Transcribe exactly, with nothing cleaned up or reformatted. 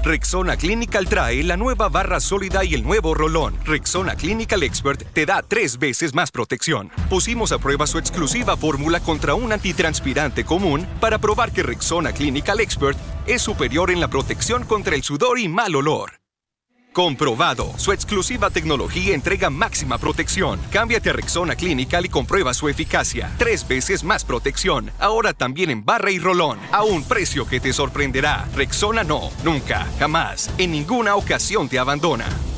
Rexona Clinical trae la nueva barra sólida y el nuevo rolón. Rexona Clinical Expert te da tres veces más protección. Pusimos a prueba su exclusiva fórmula contra un antitranspirante común para probar que Rexona Clinical Expert es superior en la protección contra el sudor y mal olor. Comprobado. Su exclusiva tecnología entrega máxima protección. Cámbiate a Rexona Clinical y comprueba su eficacia. Tres veces más protección. Ahora también en barra y rolón. A un precio que te sorprenderá. Rexona no, nunca, jamás, en ninguna ocasión te abandona.